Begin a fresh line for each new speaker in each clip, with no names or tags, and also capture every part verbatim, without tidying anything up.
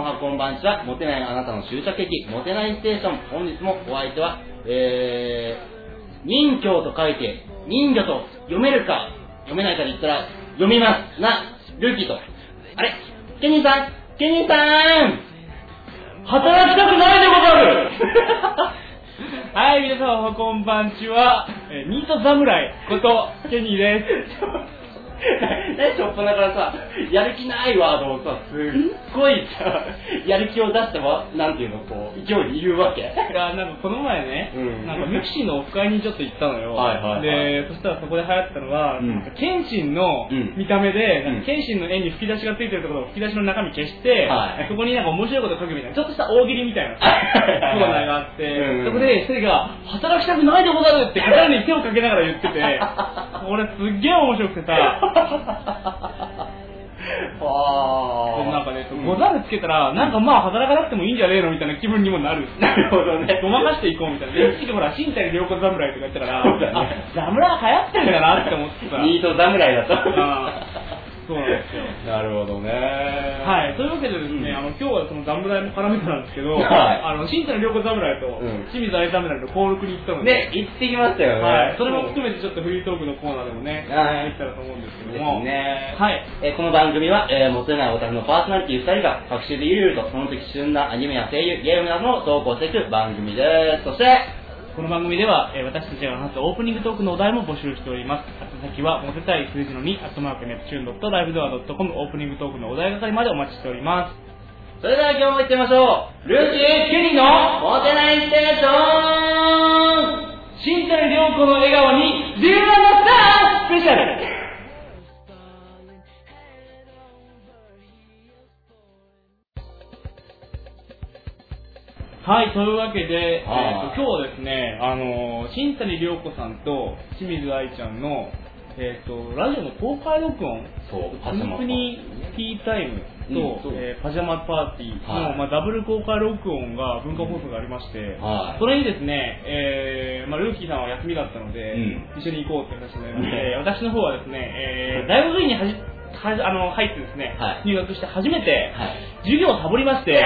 はこんばんちは。モテないあなたの終着駅、モテないステーション。本日もお相手は、えー、人魚と書いて、人魚と読めるか、読めないかで言ったら、読みますな、ルーキーと。あれケニーさんケニーさん働きたくないでござる
はい、皆様おはこんばんちは、えー、ミート侍ことケニーです。
ね、しょっぱなからさ、やる気ないワードをさ、すっごいさ、やる気を出しても、なんていうの、こう、勢いで言うわけ。
いや、なんかこの前ね、うん、なんかミクシーのオフ会にちょっと行ったのよ。
はいはいはい、
で、そしたらそこで流行ったのが、うん、なんか謙信の見た目で、うん、なんか謙信の絵に吹き出しがついてるところを吹き出しの中身消して、はい、そこになんか面白いこと書くみたいな、ちょっとした大喜利みたいなコーナーがあって、うん、そこで一人が、働きたくないでござるって肩に手をかけながら言ってて、俺すっげえ面白くてさ、
あ
なんかね、ござるつけたら、なんかまあ働かなくてもいいんじゃねえのみたいな気分にもなる。
なるほどね。
ごまかしていこうみたいな。で、一時ほら、新谷涼子侍とか言ったから、あ、侍流行ってるんだなって思ってさ。
ニート侍だと。
そうなんですよ。
なるほどね。
はい。というわけでですね、うん、あの今日はその侍も絡めてなんですけど、はい、あの新谷涼子侍と清水愛侍と登録に行ったので、
ね、行ってきましたよね。
はい。それも含めてちょっとフリートークのコーナーでもね、できたらと思うんですけども、
ね、
はい。
えー、この番組は、えー、モテないオタクのパーソナリティふたりが各種でゆるゆるとその時旬なアニメや声優、ゲームなどの投稿していく番組です。そして
この番組では、えー、私たちが話すオープニングトークのお題も募集しております。宛先はモテたい数字のにアットマークネプチューンドットライブドアドットコムオープニングトークのお題係までお待ちしております。
それでは今日も行ってみましょう。ルーキーケニーのモテないステーション。
新谷涼子の笑顔にリュウラのスタースペシャル。はい、というわけで、えー、と今日はですね、あのー、新谷涼子さんと清水愛ちゃんの、えー、とラジオの公開録音、
そう
プニプニティータイムと、うん、えー、パジャマパーティーの、はい、まあ、ダブル公開録音が文化放送がありまして、はい、それにですね、えーまあ、ルーキーさんは休みだったので、うん、一緒に行こうって話になりまして、私の方はですね、えー、大学院にはじはあの入ってですね、はい、入学して初めて、はい、授業をサボりましてで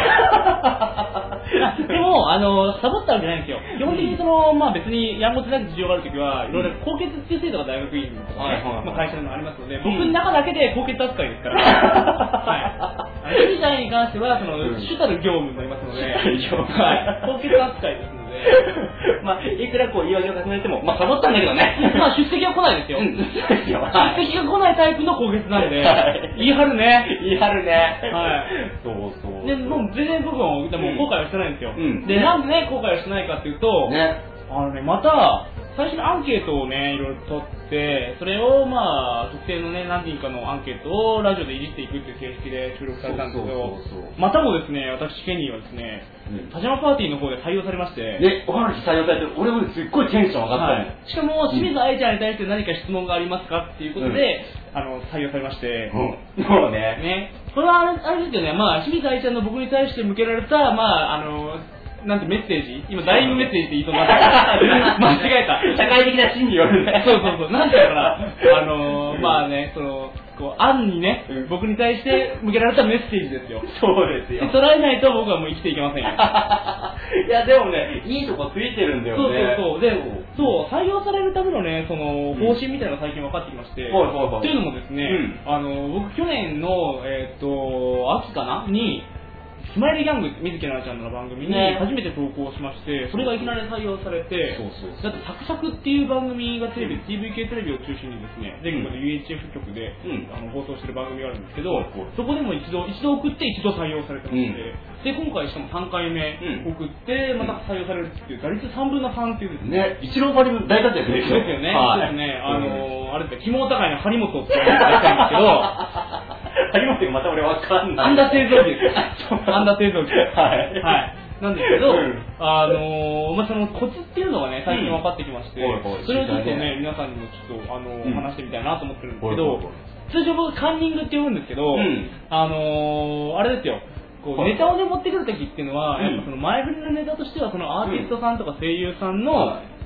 もあのサボったわけじゃないんですよ。基本的にその、まあ、別にやんごとなく事情があるときはいろいろ高血っていう制度が大学院とか、ね、まあ、会社にもありますので、僕の中だけで高血扱いですからはい、みたいに関してはその、うん、主たる業務になりますので、はい、高血扱いですので
まあ、いくらこう言い訳を重ねても、まあ、サボったんだけどね。
まあ、出席は来ないですよ。うん、出席が来ないタイプの高血なんで、はい、言い張るね。
言い張るね。
はい。
そうそう。
で、もう全然僕も、でも後悔はしてないんですよ。うん、で、なんでね、後悔はしてないかっていうと、ね、あのね、また、最初にアンケートをね、いろいろ取って、それをまあ、特定のね、何人かのアンケートをラジオでいじっていくっていう形式で収録されたんですけど、またもですね、私、ケニーはですね、うん、パジャマパーティーの方で採用されまして、
ね、お話採用されて、俺もすっごいテンション上がったの、はい、
しかも、清水愛ちゃんに対して何か質問がありますかっていうことで、うん、あの、採用されまして、
うん、もうね。
ね、これはあれ、あれですよね、まあ、清水愛ちゃんの僕に対して向けられた、まあ、あの、なんてメッセージ今、ダイイングメッセージって言いそうになった間違えた。
社会的な真理よね。
そうそうそう。なんていうのかな。あのー、まあね、その、こう、案にね、うん、僕に対して向けられたメッセージですよ。
そうですよ。
捉えないと僕はもう生きていけませんよ。
いや、でもね、いいとこついてるんだよね。
そうそうそう。で、そう、採用されるためのね、その、方針みたいなのが最近分かってきまして。
はいはいはい。
というのもですね、うん、あの、僕去年の、えっと、秋かなに、スマイルギャング水木奈々ちゃんの番組に初めて投稿しまして、それがいきなり採用されて、そうそうそう、だってサクサクっていう番組がテレビ、うん、ティーブイケー テレビを中心にですね、全国の ユーエイチエフ 局で、うん、あの放送してる番組があるんですけど、うん、そこでも一度一度送って一度採用されてまして、うん、で今回しかもさんかいめ送ってまた採用されるっていう打率さんぶんのさんっていうですね、
一郎張りも大活躍ですよ
ですよね。はい、そうですね。あのー、あれですね、肝高いの張本って言われてるんですけど。
張本がまた俺わかんない。
アンダー製造機ですよ。アンダー製造機。はい。はい。なんですけど、うん、あのー、まあ、そのコツっていうのがね、最近分かってきまして、うん、それをちょっとね、皆さんにもちょっと、あのーうん、話してみたいなと思ってるんですけど、通常僕カンニングって呼ぶんですけど、あのー、あれですよ。こうネタをね持ってくるときっていうのは、やっぱその前振りのネタとしてはそのアーティストさんとか声優さんの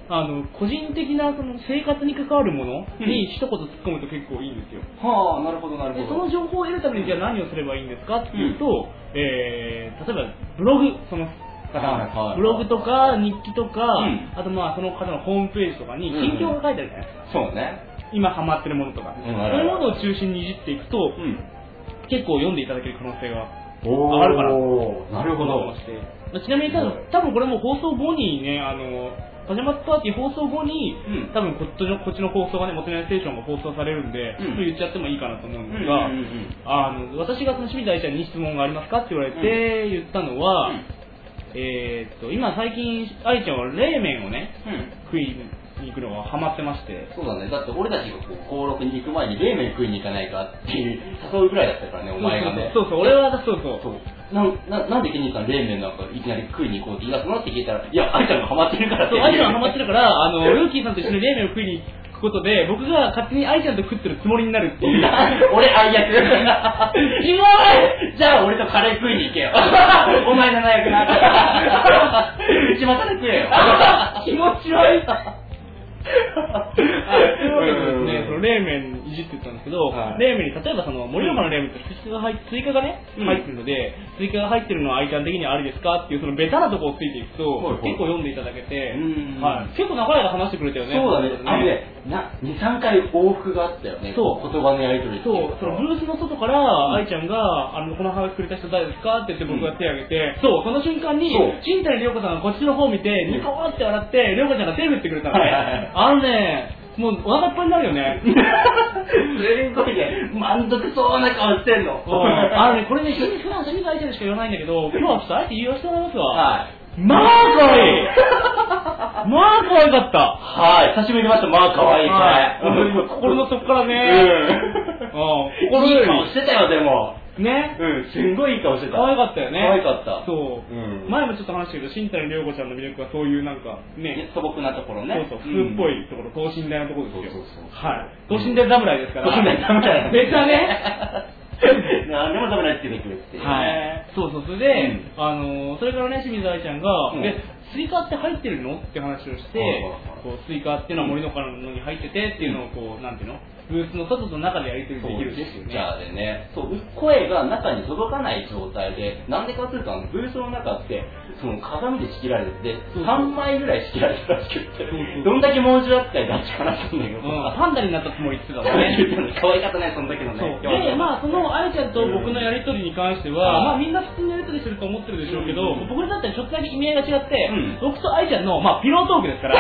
あの個人的なその生活に関わるものに一言突っ込むと結構いいんですよ。
はあ、なるほどなるほど。
その情報を得るためにじゃあ何をすればいいんですかっていうと、うん、えー、例えばブログ、その方、はいはいはい、ブログとか日記とか、うん、あとまあその方のホームページとかに近況が書いてあるじゃないですか。
そうね。
今ハマってるものとか、うん、そういうものを中心にいじっていくと、うん、結構読んでいただける可能性があるかなと。
なるほど。
ちなみに多分、多分これも放送後にね、あのパジャマパーティー放送後に、うん、多分こっちのこっちの放送がね、モテナイステーションが放送されるんで、うん、言っちゃってもいいかなと思うんですが、あの私がその清水愛ちゃんに質問がありますかって言われて言ったのは、うん、えー、っと今最近愛ちゃんは冷麺をね、うん、食いに行くのがハマってまして。
そうだね。だって俺たちがこう登録に行く前に冷麺食いに行かないかっていう誘うぐらいだったからね、お前がね。
そうそうそう、俺はそうそうそう。
な, な, なんでケニーさん冷麺なんかいきなり食いに行こうって言い出すのって聞いたら、いや、愛ちゃんがハマってるからって。
そう、愛ちゃんがハマってるから、あの、ルーキーさんと一緒に冷麺を食いに行くことで、僕が勝手に愛ちゃんと食ってるつもりになるっていう。
俺愛役。キモい。じゃあ俺とカレー食いに行けよ。お前の七役な。内股で食えよ。
気持ち悪い。というわけでですね、その冷麺いじってたんですけど、はい、冷麺に例えばその盛岡の冷麺って追加が入追加がね、うん、入ってるので、追加が入ってるのは愛ちゃん的にはありですかっていうそのベタなところをついていくと、はいはい、結構読んでいただけて、はい、結構長い間話してくれたよね。
そうだね。あのね、なに、さんかい往復があったよね。そう。言葉のやり取りっていう。
そう。そのブースの外から愛ちゃんが、あのこのハガキくれた人誰ですかって言って僕が手を挙げて、うん、そう、その瞬間に新谷涼子さんがこっちの方を見てニコーって笑って涼子ちゃんが手を振ってくれたのね。あのね、もうお腹いっぱいになるよね。
すごいね、満足そうな顔してんの。
あのね、これね、普段清水愛ちゃんしか言わないんだけど、今日はちょっとあえて言わせてもらいますわ。はい。まあ可愛い。まあ可愛かった。
はい。久しぶりに見ました。まあ可愛い。
はい。心の底からね。
うん。心いい顔してたよ、でも。
ね。
うん、すんごいいい顔してた。
可愛かったよね。
可愛かった。
そう。うん、前もちょっと話したけど、新谷涼子ちゃんの魅力はそういうなんか、ね。
素朴なところね。
そうそう、普通っぽいところ、等身大のところですよ。そうそうそう。はい。等身大侍ですから。
等身大侍。
別はね。
なんでも侍つけてくるっていう。
はい。そうそう、それで、あの、それからね、清水愛ちゃんが、え、スイカって入ってるのって話をして、こうスイカっていうのは森の中のに入っててっていうのをこう、なんていうのブースの外と中でやり取りできるんですよね。
ジェスチャーでね、そう、声が中に届かない状態で、なんでかというと、あのブースの中って、その鏡で仕切られてて、さんまいぐらい仕切られてたらしくって、どんだけ猛獣扱いだって話なんだけど、
パンダになったつもりって言ってたもんね。
可愛かったね、その時のね。
で、まあ、その愛ちゃんと僕のやり取りに関しては、まあみんな普通にやり取りしてると思ってるでしょうけど、僕だったらちょっとだけ意味合いが違って、僕と愛ちゃんの、まあ、ピロートークですから。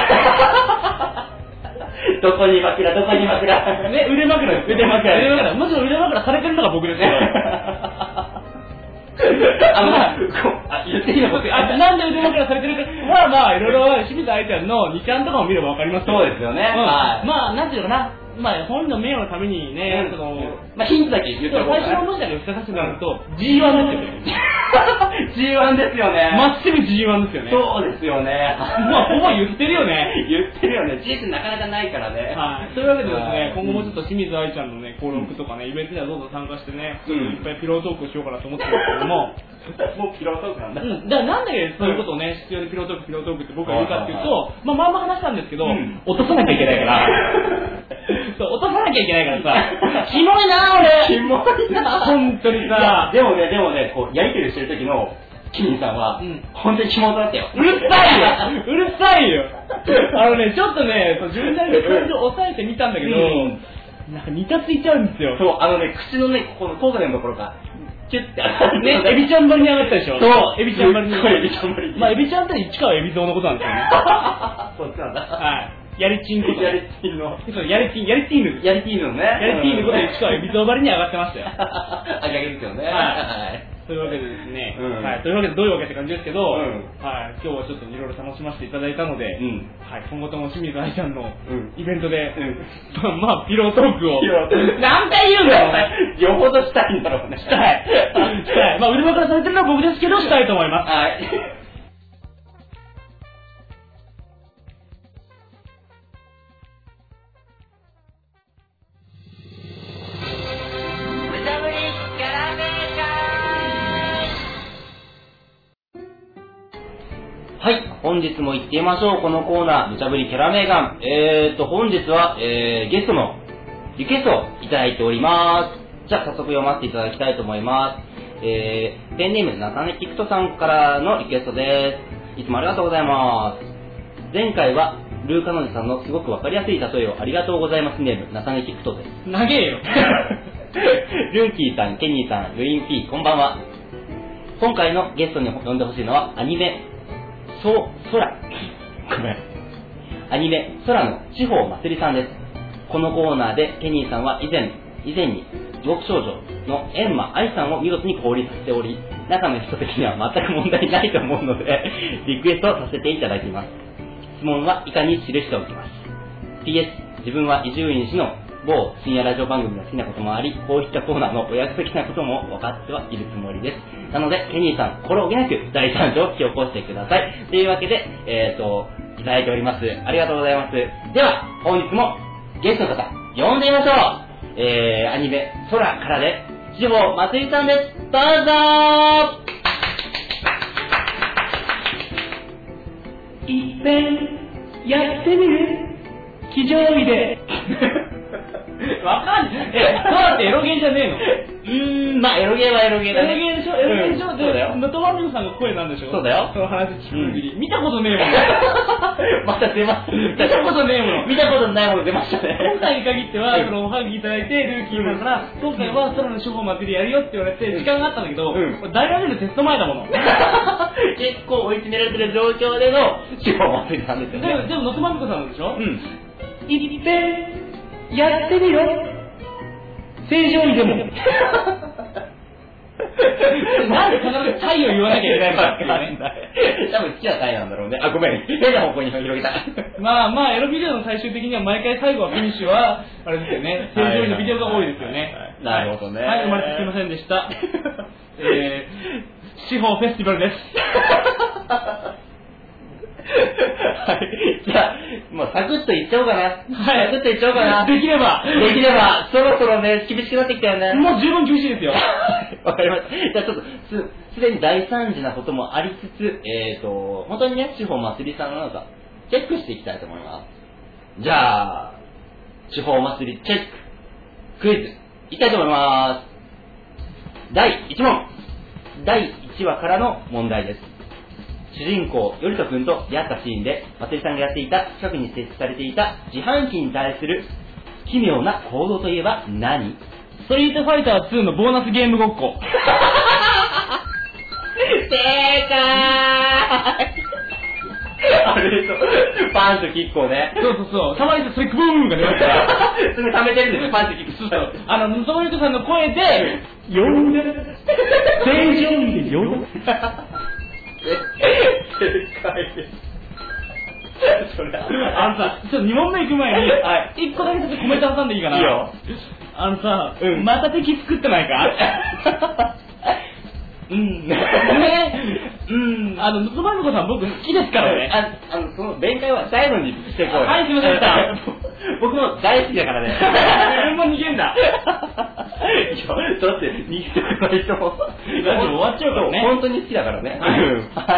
どこに枕、どこに枕。
ね、腕枕です。腕枕。腕枕。むしろ腕枕されてるのが僕ですよ。
あの、あ、言っていいのか
あ、なんで腕枕されてるか。まあまあ、いろいろ、清水愛ちゃんのにちゃんとかを見ればわかりますよ。
そうですよね。
はい。まあ、なんていうのかな。まあ、本人の名誉のためにね、その、
まあ、ヒントだけ言っておこうか。
最初の文字だけ付けさせてもらうと、ジーワン ですよね。
ジーワン ですよね。
まっすぐ ジーワン ですよね。
そうですよね。
まあ、ほぼ言ってるよね。
言ってるよね。ジーってなかなかないからね。
はい。というわけでですね、今後もちょっと清水愛ちゃんのね、登録とかね、イベントにはどうぞ参加してね、いっぱいピロートークをしようかなと思ってるんですけども、
もうピロートークなんだ。
うん。だからなんでそういうことをね、必要にピロートーク、ピロートークって僕が言うかっていうと、まあ、まあまあ話したんですけど、落とさなきゃいけないから。そう、落とさなきゃいけないからさ、キモいな俺
キモいな
本当にさ。
でもね、でもね、こう、やりとりしてる時の、キミさんは、うん、本当にキモだったよ。
うるさいようるさいよあのね、ちょっとね、自分なりに感情を抑えてみたんだけど、うん、なんかニタついちゃうんですよ。
そう、あのね、口のね、ここの口角のところが、キュッて上がって
ね、エビちゃんばりに上がったでしょ。
そう、
エビちゃんばりに。
エビちゃんばりに。
まあ、エビちゃんって市川エビゾウのことなんですよね。
そうなんだ。
はい。やりちんこと。
やりちんの。
そう、やりちん、やりティーヌ。
やりティーヌのね。
やりティーヌことで市川エビゾウばりに上がってましたよ。
あげあげですよね。
はい。というわけでですね、うん、はい、というわけでどういうわけって感じですけど、うん、はい、今日はちょっといろいろ楽しませていただいたので、うん、はい、今後とも清水愛ちゃんのイベントで、うん、まあ、ピロートークを、何回言うんだよ
よほどしたいんだろうね。
したい。したい。まあ、腕枕されてるのは僕ですけど、したいと思います。
はい。 はい、本日も行ってみましょう。このコーナー、無茶ぶりキャラメーガン。えーと、本日は、えー、ゲストのリクエストをいただいております。じゃあ、早速読ませていただきたいと思います。えー、ペンネーム、なたねきくとさんからのリクエストです。いつもありがとうございます。前回は、ルーカノジさんのすごくわかりやすい例えをありがとうございますネーム、なたねきくとです。
長えよ。
ルーキーさん、ケニーさん、ルインピー、こんばんは。今回のゲストに呼んでほしいのは、アニメ、そう、空。ごめん。アニメ、空の地方まつりさんです。このコーナーで、ケニーさんは以前、以前に、地獄少女のエンマ愛さんを見事に降臨させており、中の人的には全く問題ないと思うので、リクエストさせていただきます。質問は以下に記しておきます。ピーエス、自分は伊集院氏の某深夜ラジオ番組が好きなこともあり、こういったコーナーのお約束なことも分かってはいるつもりです。なので、ケニーさん、心置きなく大惨事を引き起こしてください。というわけで、えっと、いただいております。ありがとうございます。では、本日もゲストの方、呼んでみましょう。えー、アニメ、空からで、地方まつりさんです。どうぞ
ーいっぺん、やってみる騎乗位で。わかんない。え、空ってエロゲーじゃねえの？
うーん、まあ、エロゲーはエロゲーだね。
エロゲーでしょ？エロゲーでしょ？
うん、そうだよ。
ノトワミコさんが声なんでしょ？
そうだよ。
その話聞く限り、見たことねえもん。
また出ました。
見たことねえもん。
見たことないもの出ましたね。
今回に限っては、そのおはがきいただいて、ルーキーさんから、今回は空の処方祭りやるよって言われて、時間があったんだけど、大学でテスト前だもの。
結構追い詰められてる状況での地方祭りなんですよね。
でも、ノトマミコさんなんでしょ？
うん。
いっぺん、やってみろ。正常位でも。なんで必ずタイを言わなきゃいけないのかっていうね。
多分好きなタイなんだろうね。あ、ごめん。変な方向に広げた。
まあまあ、エロビデオの最終的には毎回最後はフィニッシュは、あれですよね。正常位のビデオが多いですよね。
なるほどね。
はい、生まれてすいませんでした。えー、司法フェスティバルです。
はい。じゃあ、もうサクッといっちゃおうかな。はい。サクッといっちゃおうかな。
できれば。
できれば、そろそろね、厳しくなってきたよね。
もう十分厳しいですよ。
わかりました。じゃあちょっと、す、すでに大惨事なこともありつつ、えーと、本当にね、地方祭りさんのなんか、チェックしていきたいと思います。じゃあ、地方祭りチェック、クイズ、いきたいと思います。だいいち問。だいいちわからの問題です。主人公、よりとくんと出会ったシーンで、まつりさんがやっていた近くに設置されていた自販機に対する奇妙な行動といえば何？
ストリートファイターツーのボーナスゲームごっこ。
正解あれと、パンチとキックをね。
そうそうそう。たまにそれクブーンが出ますから。
それ貯めてるんですよ、パンチとキック。
そうそう。あの、野沢ゆかさんの声で、呼んで、正常位で呼んで。
正解です。それ
あのさ、ちょっとに問目行く前に、
はい、
いっこだけちょっとコメント挟んでいいかな。
いいよ。
あのさ、
うん、
また敵作ってないか
うん。
ね。うん。あの、野沢美子さん僕好きですからね。
あ、あの、その弁解は最後にしてこう。
はい、すいませんでした。
僕も大好きだからね。
自分も逃げんだ。
いや、だって逃げてくれない人も。
ラジオ終わっちゃうからね。
本当に好きだからね。はい。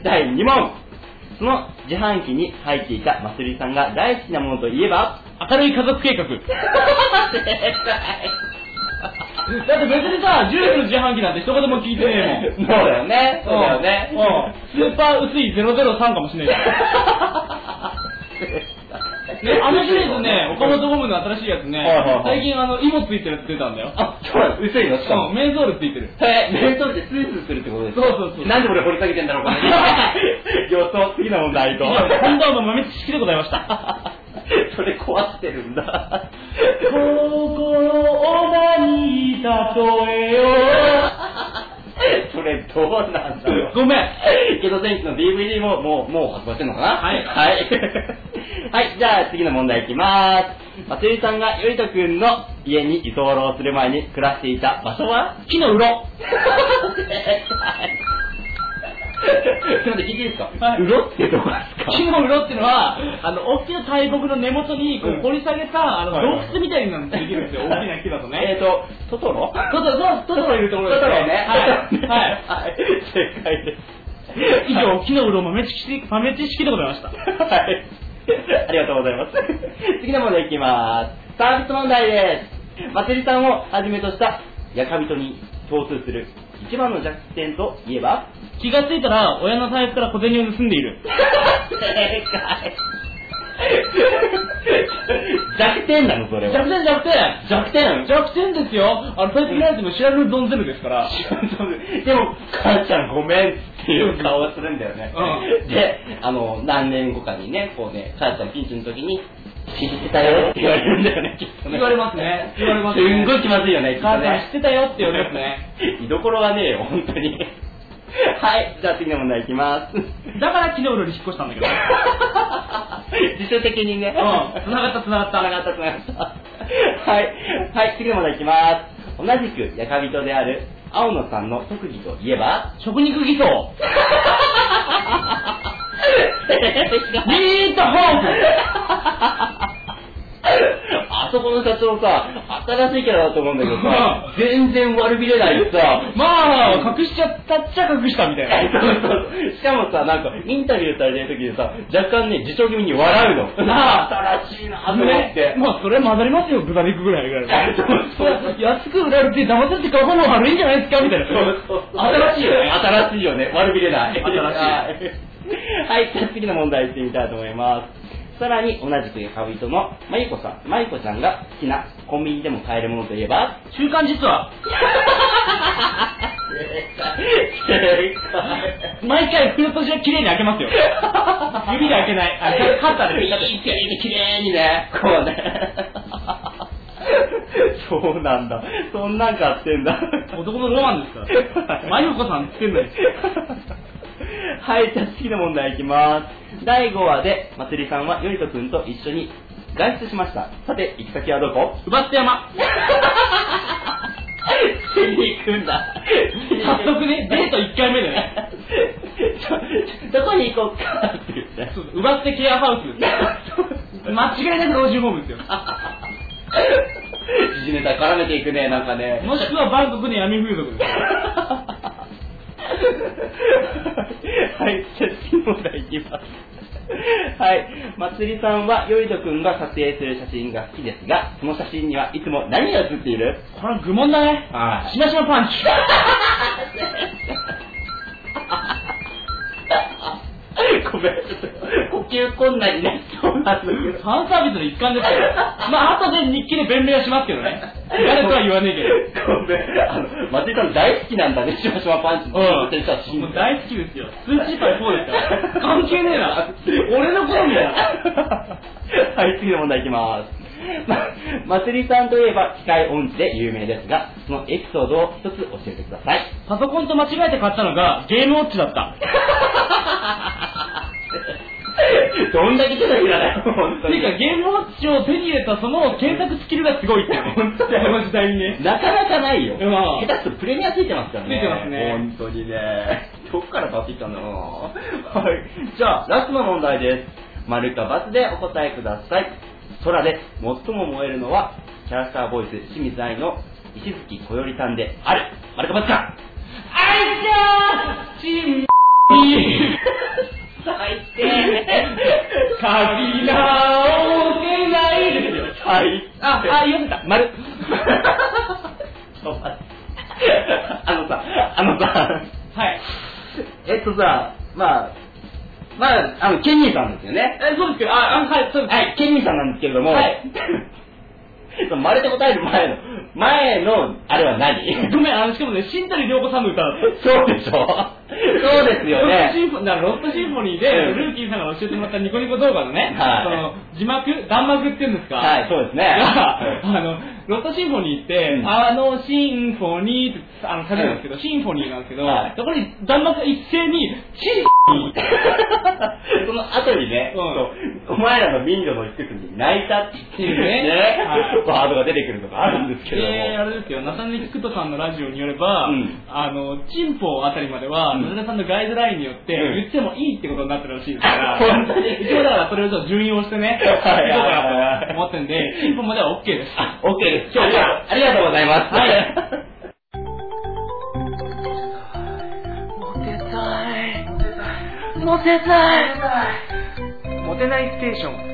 だいに問。その自販機に入っていたまつりさんが大好きなものといえば、
明るい家族計画。
正解。
だって別にさ、ジュースの自販機なんて一言も聞いてねえもん。
そうだよね。そうだよね。
スーパー薄いゼロゼロさんかもしれない。ね、あのシリーズね、岡本ゴムの新しいやつね、最近あの、イモついてるって出たんだよ。
あ、そうなの、薄いのしかも。
メンソールついてる。
へメンソールでスースーするってことですか？
そうそうそう。
なんで俺掘り下げてんだろうか。予想、次の問題と。
本当の豆知識でございました。
それ壊してるんだ。
心を何に例えよう。
それどうなんだろう。
ごめん。
ゲド戦記の ディーブイディー ももう、もう発売してんのかな？
はい。
はい。はい、じゃあ次の問題いきまーす。まつりさんがよりとくんの家に居候する前に暮らしていた場所は？
木のうろ。
すみません、聞いていいですか？
はい、
うろってどこですか？
木のうろっていうのは、あの、大きな大木の根元にこう掘り下げた、あの、洞窟みたいになってできるんですよ、大きな木だとね。
えーと、トトロ？
トトロ、トトロいるところですね。
トトロね。
はい。はい。
はい。正解です。
以上、木のうろ豆知識、豆知識でございました。
はい。ありがとうございます。次の問題いきます。サービス問題です。まつりさんをはじめとしたやか人に共通する一番の弱点といえば、
気がついたら親の財布から小銭を盗んでいる。
正解。弱点なのそれは。
弱点弱点
弱点
弱点ですよ。あの、財布見られても知らぬドンゼルですから。
でも、母ちゃんごめんっていう顔をするんだよね。うん、で、あの、何年後かにね、こうね、母ちゃんピンチの時に、知ってたよって言われるんだよね、きっとね。
言われますね。言われますね。
すんごい気まずいよね、
母ちゃん知ってたよって言われますね。
居所がねえよ、本当に。はい、じゃあ次の問題いきます。
だから昨日より引っ越したんだけど。
自主的にね。
うん。繋がった繋がった。
繋がった繋がった。はい。はい、次の問題いきます。同じくやか人である青野さんの特技といえば、
食肉偽装。ミートホーク。
あそこの社長さ、新しいキャラだと思うんだけどさ、全然悪びれないしさ、
まあ、隠しちゃったっちゃ隠したみたいな。
そうそう。しかもさ、なんか、インタビューされてる時にさ、若干ね、自重気味に笑うの。ああ、新しいなと思って。
まあ、それ混ざりますよ、豚肉ぐらいぐらい。安く売られて騙されて買う方も悪いんじゃないですかみたいな。新しいよね。
新しいよね。悪びれない。
新しい。
はい、じゃあ次の問題いってみたいと思います。さらに同じくやか人のまゆこさん、まゆこちゃんが好きなコンビニでも買えるものといえば、
週刊実話。毎回袋閉じは綺麗に開けますよ。指で開けない。あ、カッターで
いい綺麗にね、こうね。そうなんだ。そんなん買ってんだ。
男のロマンですから。まゆこさんつけんのに。
はい、じゃあ次の問題いきます。だいごわでまつりさんはよりとくんと一緒に外出しました。さて行き先はどこ？
うばって山。
ついに行くんだ。
早速ね、デートいっかいめでね。
どこに行こうかって言って。
うばってケアハウス。間違いなく老人ホームですよ。
時事ネタ絡めていくね、なんかね。
もしくはバンコクの闇風俗です。
はい、じゃあ次の問題いきます。はい、まつりさんはよいとくんが撮影する写真が好きですが、その写真にはいつも何が写っている？
これは愚問だね。
はい。
しましまパンチ。
ごめん、ちょっと呼吸困難になりそうなんだけど。
ファンサービスの一環ですよ。まあ後で日記で弁明はしますけどね。誰とは言わねえけど。
ごめん、あの、松井さん大好きなんだね、しましまパンチの写真。
もう大好きですよ。数値パイそうですから。関係ねえな。俺の好みだよ。
はい、次の問題いきます。まつりさんといえば機械音痴で有名ですが、そのエピソードを一つ教えてください。
パソコンと間違えて買ったのがゲームウォッチだった。
どんだけ手がいらないの本当に。
ていうかゲームウォッチを手に入れたその検索スキルがすごいってね。
本当だよ。
この時代にね。
なかなかないよ。
まあ、
下手するとプレミアついてますからね。
ついてますね。
本当にね。どっから買ってきたんだろうな。はい。じゃあ、ラストの問題です。丸か×でお答えください。空で最も燃えるのは、キャラクターボイス清水愛の石月小よりさんである。丸か×か。
あいつーちん
最低。
書き直せないですよ。
はい。
あ、あ、読んだ。丸。
ちょっと待って。あのさ、あのさ、
はい。
えっとさ、まあ、まあ、あの、ケニーさんですよね。
え、そうですけど、あ、あはい、そうです。
はい、ケニーさんなんですけれども、はい。丸で答える前の、前の、あれは何？
ごめん、あの、しかもね、新谷涼子さんの歌だった。
そうでしょ？そうですよね。
ロストシンフォニーで、うん、ルーキーさんが教えてもらったニコニコ動画のね、はい、その、字幕、弾幕っていうんですか？
はい、そうですね。
が、あの、ロストシンフォニーって、うん、あの、シンフォニーって、あの、書くんですけど、うん、シンフォニーなんですけど、はい、そこに弾幕が一斉に、シンフォニー
その後にね、うん、お前らの民女の一つに泣いたっていうね、ねワードが出てくるのがあるんですけども。
えー、あれですよ、ナタネキクトさんのラジオによれば、うん、あの、チンポあたりまでは、野田さんのガイドラインによって言ってもいいってことになってるらしいですから、
本当に
一応だからそれをちょっと順用してね、行こうかなと思ってんで、チンポまでは OK です。
OK です。今日はありがとうございます。はい。モテたい。
モテたいモテないステーション。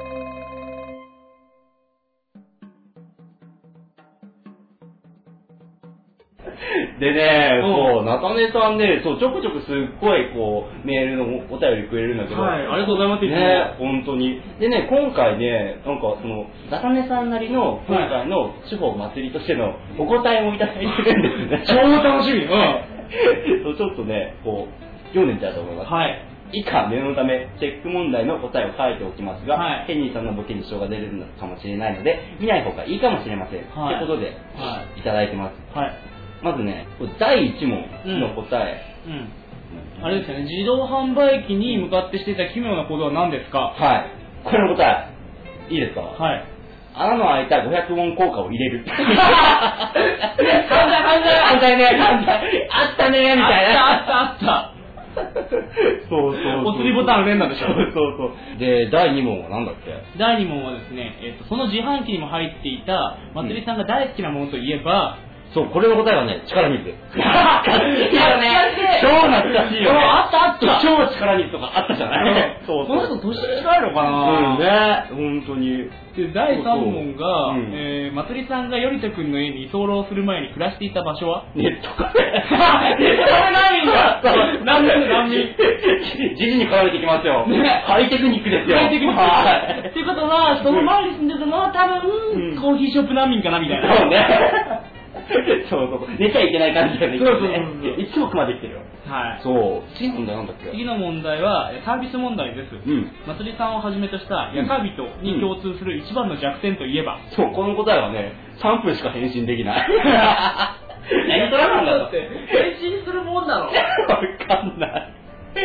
でね、そう、中根さんね、そう、ちょくちょくすっごい、こう、メールのお便りくれるんだけど。
はい、ありがとうございます。
ね、本当に。でね、今回ね、なんか、その、中根さんなりの、今回の地方祭りとしてのお答えもいただいてるんですね。
超楽しみ。うん。
そう、ちょっとね、こう、読んでみたいと思います。
はい。
以下、念のため、チェック問題の答えを書いておきますが、
はい、
ケニーさんのボケに支障が出るのかもしれないので、見ない方がいいかもしれません。と、はい、いうことで、はい、いただいてます。はい。まずね、だいいち問の答え、
うんうん、あれですよね、自動販売機に向かってしていた奇妙な行動は何ですか？
はい。これの答え、いいですか？
はい。
穴の開いたごひゃくウォン硬貨を入れる。
反対反対
反対ね、反対。あったね、みたいな。
あったあったあった。
そうそうそう。
お釣りボタン連打でしょ。
そうそうそう。で、だいに問は何だっけ？
だいに問はですね、えーと、その自販機にも入っていた、まつりさんが大好きなものといえば、
そう、これの答えはね、力水。
懐かしいよね。
超懐かしいよね。
あったあった。
超力水とかあったじゃない？
そうそう。この人年近いのかな？
うんね、本当に。
で、だいさん問が、うん、えー、まつりさんが頼田くんの家に居候する前に暮らしていた場所は？
ネットカフェ。
ネットカフェないんだ。何人何人。
時事に絡めてきますよ。ハイテクニックですよ。
ハイテクニック。はい。っていうことは、その前に住んでたのは多分、コーヒーショップ難民かなみたいな。
そうね。そうそう。寝ちゃいけない感じだよね。そうそうそう。一億まで来てるよ。はい。そう。次の問題なんだっけ？
次の問題は、サービス問題です。うん。まつりさんをはじめとしたヤカビトに共通する一番の弱点といえば、
うん、そう、この答えはね、さんぷんしか返信できない。何トラなんだって。
返信するもんなの？
わかんない。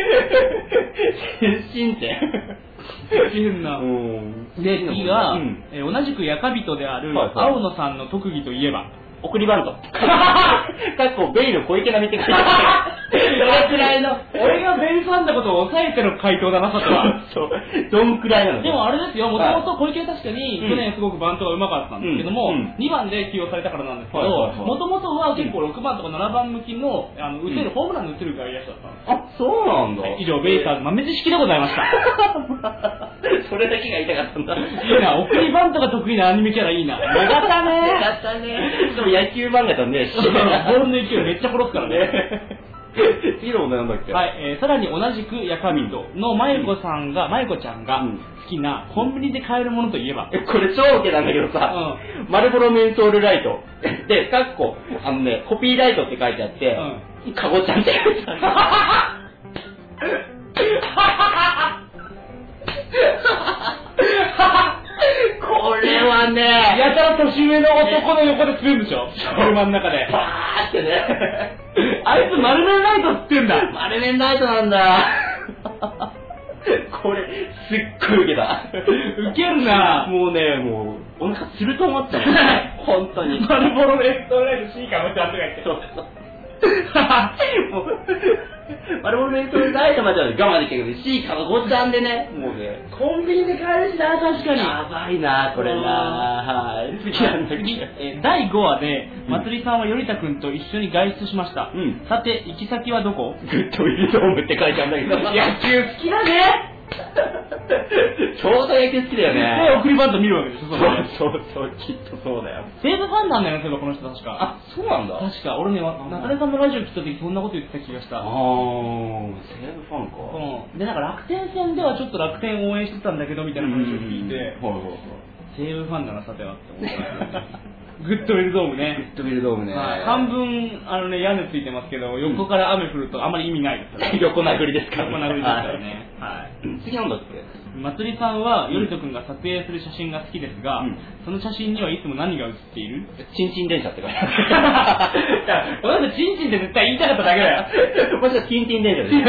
返信って。
変な。で、次が、うん、えー、同じくヤカビトである、はいはい、青野さんの特技といえば、
送りバント。かっこベイの小池並みって書いてある。どれくらいの。
俺がベイファンだことを抑えての回答だな、さては。
そう。どんくらいなの？
でもあれですよ、もともと小池は確かに、去年すごくバントが上手かったんですけども、うん、にばんで起用されたからなんですけど、もともとは結構ろくばんとかななばん向きの、あの、打てる、うん、ホームランの打てる外野手だったんです。
あ、そうなんだ。
以上、ベイスターズ豆知識でございました。
それだけが言いたかったんだ。い
いな、送りバントが得意なアニメキャラいいな。よかったね。
よかったね。でも野球漫画だね。
ボールの勢いめっちゃ殺すからね。
次の問題なんだっけ？
はい、えー、さらに同じくヤカビトのまゆこさんが、まゆこちゃんが好きなコンビニで買えるものといえば、
え、これ超ウケなんだけどさ、うん、マルボロメンソールライトで、かっこ、あのね、コピーライトって書いてあって、うん、かごちゃんって書いてある。これはね、
やたら年上の男の横で釣るんでしょ、車の中で。
バーってね。
あいつ丸面ライトって言うんだ。
丸面ライトなんだ。これ、すっごいウケた。
ウケるな。
もうね、もう、お腹つると思ったもん。本当に。
丸ボロレストライト C かもってあとが言って。そうそう。
もうマルボロメンソールライトまでは我慢できるけど C かごちゃんでね、もうね、
コンビニで買えるしな、確かに。
やばいな、これな。はい。次なんだっけ。
だいごわで、まつりさんは頼田くんと一緒に外出しました。うん。さて、行き先はどこ？
グッドウィルドームって書いてあるんだけど。
野球好きだね。
ちょうど野球好きだよね。
で、送りバント見るわけでしょ、
そうそうそう、きっとそうだよ。
西武ファンなんだよね、そういえばこの人確か。
あ、そうなんだ。
確か、俺ね、中根さんのラジオ聞いた時そんなこと言ってた気がした。
あー、西武ファンか。
うん。で、なんか楽天戦ではちょっと楽天応援してたんだけど、みたいな話を聞いて、
はいはいはい。
西武ファンだな、さてはって思った。グッドウィルドームね。
グッドウィルドームね。
半分、あのね、屋根ついてますけど、横から雨降るとあまり意味ないですからね。
横殴りですから
ね。横殴りですからね。はい。
次なんだっけ？
まつりさんは、よりとくんが撮影する写真が好きですが、うん、その写真にはいつも何が写っている？
チンチン電車って書いてある。
この人チンチンって絶対言いたかっただけだよ。
もしかチンチン電車です。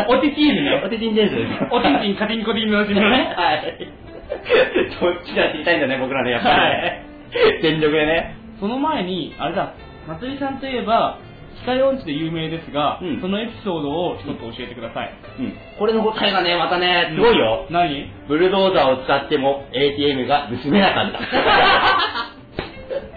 おてちーぬね。
おてちん電車です。
おてんちんカティンコティンの写真のね。
はい。どっちが知りたいんだね、僕らね、やっぱり。はい。全力でね。
その前に、あれだ、まつりさんといえば、機械音痴で有名ですが、うん、そのエピソードを一つ教えてください。
うん。これの答えがね、またね、すごいよ。
うん、何？
ブルドーザーを使っても エーティーエム が盗めなかった。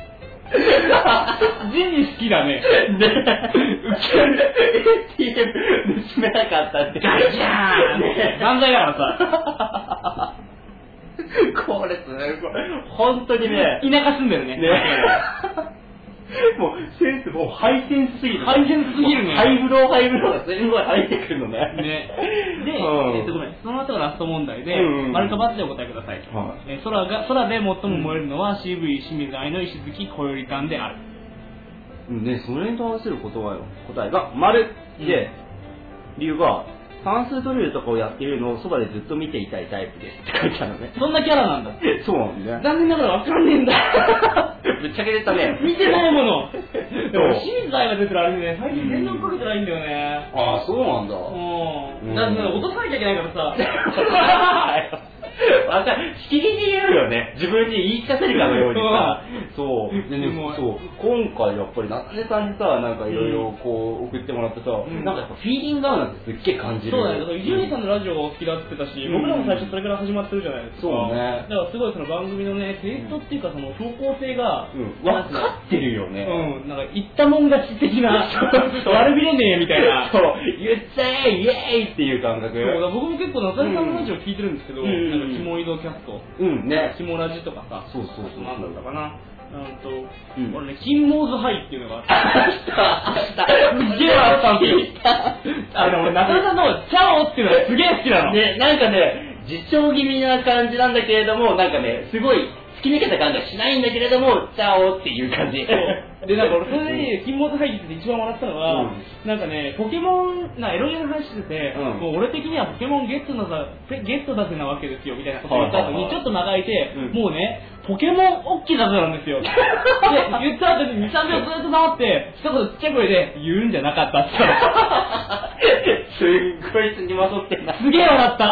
ジニ好きだね。
で、エーティーエム 盗めなかったって。
ガチャーンね、犯罪だからさ。
これすごい。本当にね。
田舎住んでるね。
ね。もう、センスもうハイセンスすぎる。
ハイセンスすぎるね。
ハイブローハイブローがすごい入ってくるのね。
ね。で、
うん、
えっとごめん、その後がラスト問題で、
うん、
丸か×でお答えください。
はい、
えー、空が、空で最も燃えるのは シーブイ 清水愛の石月小より館である。
ね、それに関する答えは答えが丸で、うん、理由が、算数ドリルとかをやっているのをそばでずっと見ていたいタイプですって書いてあるのね。
そんなキャラなんだ。
そうなんだね。
残念ながらわかんねえんだ。
ぶっちゃけ出たね。
見てないもの。でも清水愛が出てるあれね、最近全然かけてないんだよね。
ああ、そうなんだ。
うん。だって落とさなきゃいけないからさ。
わかる。しきりに言うよね。自分に言い聞かせるかのようにさ。そう。でね、そう。今回やっぱり夏根さんにさ、なんかいろいろこう送ってもらってさ、うん、なんかやっぱフィーリング合うなんてすっげえ感じる。
そうだね。だから伊集院さんのラジオがお好きだってたし、うん、僕らも最初それから始まってるじゃないですか。
そうね。
だからすごいその番組のね、テイストっていうかその方向性が、
うん、分かってるよね。
うん。なんか言ったもん勝ち的な、悪びれねえみたいな。
そう。言っちゃえイエーイっていう感覚。
そうだ、僕も結構夏根さんのラジオ聞いてるんですけど、うん、なんかキモイドキャスト。
うんね。
キモラジとかさ。
そうそうそう。
なんだったかな。うんと、
うん、
俺ね、金モーズハイっていうのがあって。
あったあった。
すげえ笑ったんですよ。あの、俺、中田さんのチャオっていうのがすげえ好きなの。
ね、なんかね、自重気味な感じなんだけれども、なんかね、すごい突き抜けた感じはしないんだけれども、チャオっていう感じ。
で、なんか俺、それで、金モーズハイって一番笑ったのは、うん、なんかね、ポケモン、なエロゲの話してて、うん、もう俺的にはポケモンゲットのさ、ゲットだぜなわけですよ、みたいなこと言った後に、ちょっと長いて、うん、もうね、ポケモンオッケーだぜなんですよ。で、言った後にに、さんびょうずっと黙って、一言ちっちゃい声で、言うんじゃなかったって言った
すっごいつにまとってんな。
すげえ笑った。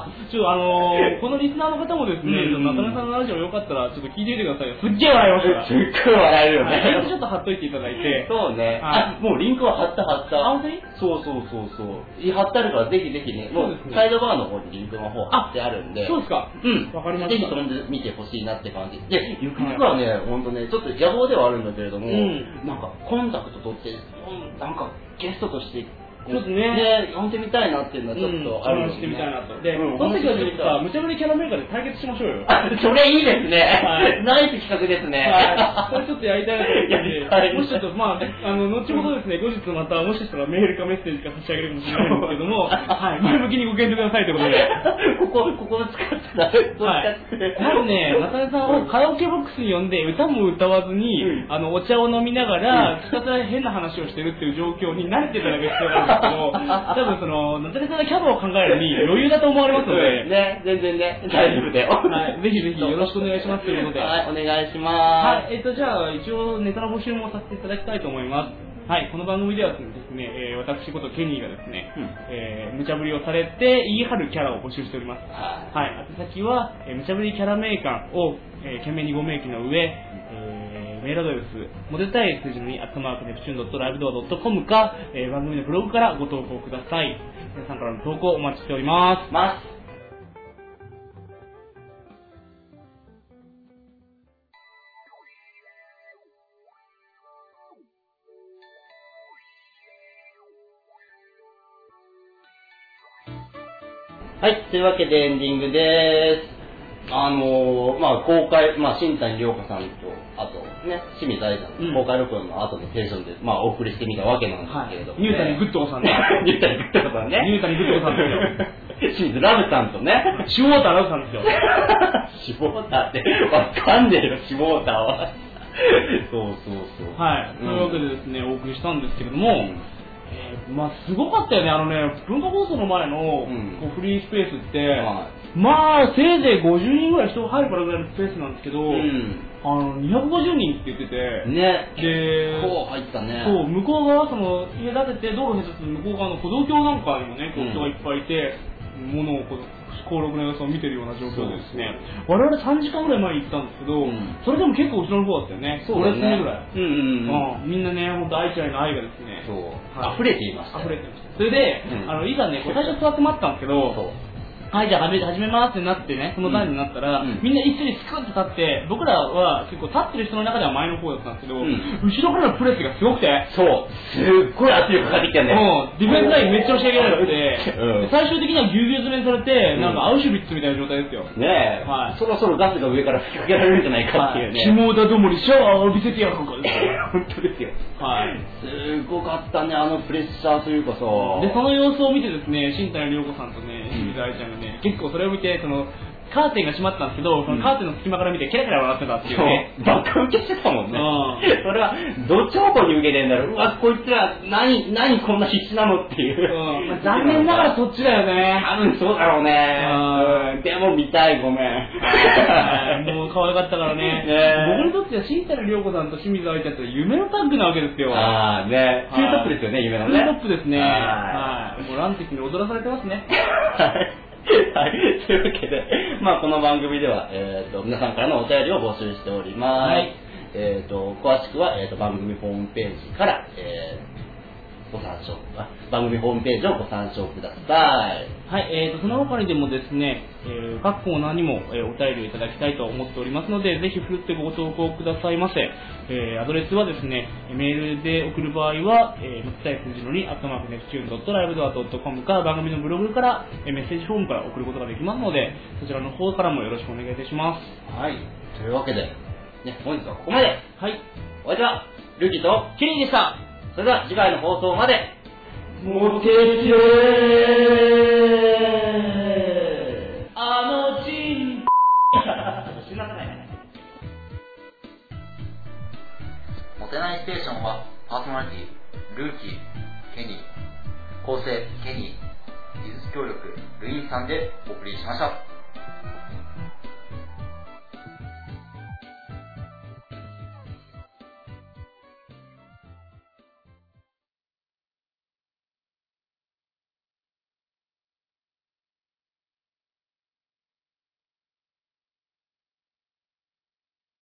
ちょっとあのー、このリスナーの方もですね、うん、中根さんのラジオよかったら、ちょっと聞いてみてくださいよ。すっげえ笑いましたから。
すっごい笑えるよね。
リンクちょっと貼っといていただいて。
そうね。あ、もうリンクは貼った貼った。
あ、本当に？
そうそうそうそう。貼ってあるから、ぜひぜひね、もうサイドバーの方にリンクの方貼ってあるんで。
そうですか。
うん。
わかりました。
ぜひ飛んでみてほしいなって感じ。で、ゆくゆくはね、ほんとね、ちょっと野望ではあるんだけれども、なんかコンタクト取って、なんかゲストとして、
ちょっとね、
ね、呼んでみたいなっていうのはちょっとあるので、
してみたいなと。で、その時はちょっとさ、無茶ぶりキャラメーカーで対決しましょうよ。
それいいですね。ナイス企画ですね。
はい。これちょっとやりたいなと思って、もしちょっと、まあ、あの、後ほどですね、後日また、もしかしたらメールかメッセージか差し上げるかもしれないんですけども、はい、前向きにご検討くださいということで。
ここ、ここを使ってな、
はい。まずね、中根さんをカラオケボックスに呼んで、歌も歌わずに、あの、お茶を飲みながら、ひたすら変な話をしてるっていう状況に慣れていただく必要があるんですけど、多分その、中根さんがキャバを考えるのに余裕だと思われますので、
ね、全然ね、大丈夫だよ。
はい、ぜひぜひよろしくお願いしますということで。
はい、お願いします。
はい、えっと、じゃあ、一応ネタの募集もさせていただきたいと思います。はい、この番組ではですね、えー、私ことケニーがですね、うん、えー、無茶ぶりをされて言い張るキャラを募集しております。はい、宛先は、えー、無茶ぶりキャラ名鑑を、えー、懸命にご明記の上、えー、メールアドレス、モテたい数字のに、アットマークネプチューンドットライブドアドットコムか、えー、番組のブログからご投稿ください。皆さんからの投稿お待ちしております。
ますはい、というわけでエンディングでーす。あのー、まあ公開、まあ新谷涼子さんと、あとね、清水愛さんの公開録音の後のテンションで、まあお送りしてみたわけなんですけれども、ね。
ニュータニグッドさんね。
ニュータニグッドさんね。
ニュータニグッドさんですよ。
清水ラブさんとね。
シュウォーターラブさんですよ。
シュウォーターってわかんねえよ、シュウォーターは。そうそうそう。
はい。というわけでですね、お送りしたんですけれども、うんえー、まあすごかったよね、あのね、文化放送の前の、うん、こうフリースペースって、はい、まあせいぜいごじゅうにんぐらい人が入るからぐらいのスペースなんですけど、うん、あのにひゃくごじゅうにんって言ってて、
ね、
で、
こう入ったね。
そう、向こう側、その家建てて道路閉鎖する向こう側の歩道橋なんかにもね、こう人がいっぱいいて、うん、物をこう登録の様子を見てるような状況でですね、我々さんじかんぐらい前に行ったんですけど、うん、それでも結構後ろの方だったよね。
そうだね。
ご列目ぐらい。
うんうんうん。
みんなね、本当愛ちゃんへの愛がですね、
そう、はい、溢れていました。
溢れていました。それで、うん、あのいざね、こう最初座って待ったんですけど、 はいじゃあ始め始めますってなってね、その段になったら、うん、みんな一緒にスクッと立って、僕らは結構立ってる人の中では前の方だったんですけど、うん、後ろからのプレスがすごくて、
そうすっごい圧力かかってきたんだよ。
ディフェンスラインめっちゃ押し上げられて、うん、最終的にはギュウギュウ詰めにされて、なんかアウシュビッツみたいな状態ですよ。
ねえ、はい、そろそろガスが上から吹きかけられるんじゃないかっていうね。
下田どもにシャワーを浴びせてやろうかですよ。
本当ですよ。はい。すごかったね、あのプレッシャーというかさ。
で、その様子を見てですね、新谷涼子さんとね、清水愛ちゃんがね、結構それを見て、その、カーテンが閉まったんですけど、そのカーテンの隙間から見てキラキラ笑ってたっていうね。
バカ受けしてたもんね。うん、それは、どっち方向に受けてんだろう。うわ、こいつら、何、何こんな必死なのっていう。
うん、まあ、残念ながらそっちだよね。
多分そうだろうね。うん、でも見たい、ごめん。
もう可愛かったからね。ね僕にとっては新谷涼子さんと清水愛ちゃんって夢のタッグなわけですよ。
ああ、ね。ツートップですよね、夢のね。
ツートップですね。はい。もうラン的に踊らされてますね。
はい、というわけで、まあ、この番組では、えー、と皆さんからのお便りを募集しております。はい、えー、と詳しくは、えー、と番組ホームページから、えー、ご参照番組ホームページをご参照ください。
はい、えー、とその他にでもですね、えー、各コーナーにも、えー、お便りをいただきたいと思っておりますので、ぜひふるってご投稿くださいませ。えー、アドレスはですね、メールで送る場合は、えー、むつたい数字のに、アットマークネプチューンドットライブドアドットコムか、番組のブログから、えー、メッセージフォームから送ることができますので、そちらの方からもよろしくお願いいたします。
はい、というわけで、ね、本日はここまで。
はい。
お相手は、ルーキーと
キリンでした。
それでは次回の放送まで。モテてあのチン死なせないね。モテないステーションはパーソナリティルーキーケニー構成ケニー技術協力ルインさんでお送りしました。